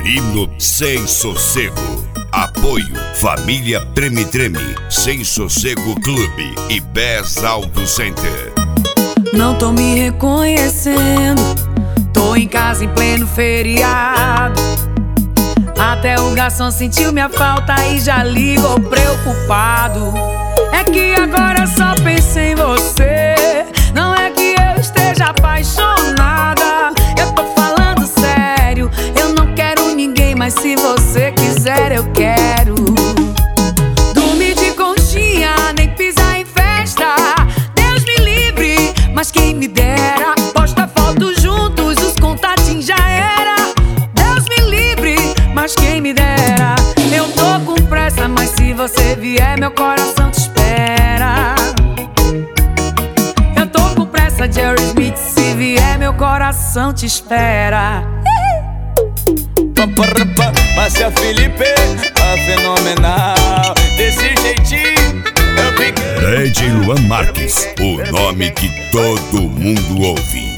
Fiorino Sem Sossego. Apoio Família Treme Treme, Sem Sossego Clube e Best Auto Center. Não tô me reconhecendo, tô em casa em pleno feriado. Até o garçom sentiu minha falta e já ligou preocupado. É que agora só penso em você, não é que eu esteja apaixonada. Eu tô falando sério, eu não quero ninguém, mas se você quiser eu quero. Dormir de conchinha, nem pisar em festa, Deus me livre, mas quem me dera. Posta foto juntos, os contatinhos já era. Deus me livre, mas quem me dera. Eu tô com pressa, mas se você vier meu coração te espera. Eu tô com pressa, Jerry Smith, se vier meu coração te espera. Márcia Felipe, a fenomenal. Desse jeitinho eu fiquei. DJ Luan Marques, o nome que todo mundo ouve.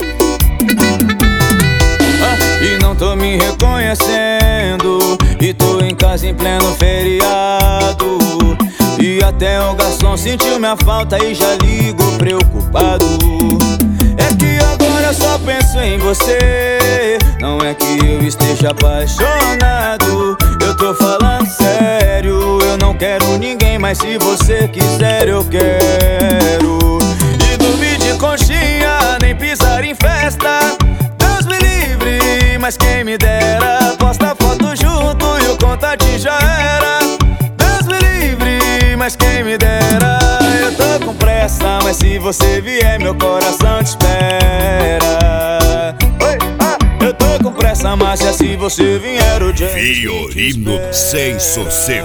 E não tô me reconhecendo, e tô em casa em pleno feriado. E até o garçom sentiu minha falta e já ligou preocupado. É que agora eu só penso em você, não é que eu esteja apaixonado. Eu tô falando sério, eu não quero ninguém, mas se você quiser eu quero. E dormir de conchinha, nem pisar em festa, Deus me livre, mas quem me dera. Posta foto junto e o contatinho já era. Deus me livre, mas quem me dera. Eu tô com pressa, mas se você vier meu coração te espera. Eu tô com pressa, Márcia, se você vier o dia Fiorino Sem Sossego.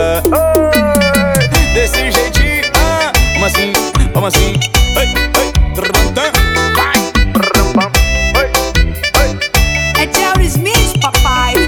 Desse jeitinho, vamos assim, vamos assim. É Jerry Smith, papai.